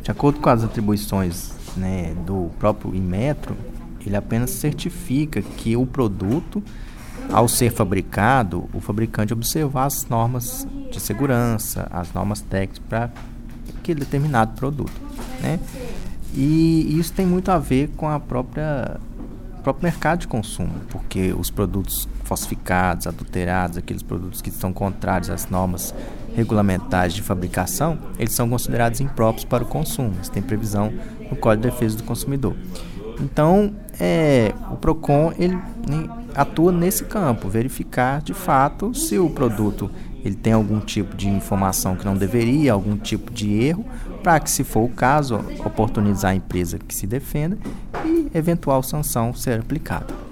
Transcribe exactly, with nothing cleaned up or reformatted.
De acordo com as atribuições, né, do próprio Inmetro, ele apenas certifica que o produto, ao ser fabricado, o fabricante observar as normas de segurança, as normas técnicas para aquele determinado produto, né? E isso tem muito a ver com a própria o próprio mercado de consumo, porque os produtos falsificados, adulterados, aqueles produtos que são contrários às normas regulamentares de fabricação, eles são considerados impróprios para o consumo. Isso tem previsão no Código de Defesa do Consumidor. Então, é, o PROCON ele, né, atua nesse campo, verificar de fato se o produto ele tem algum tipo de informação que não deveria, algum tipo de erro, para que, se for o caso, oportunizar a empresa que se defenda e eventual sanção ser aplicada.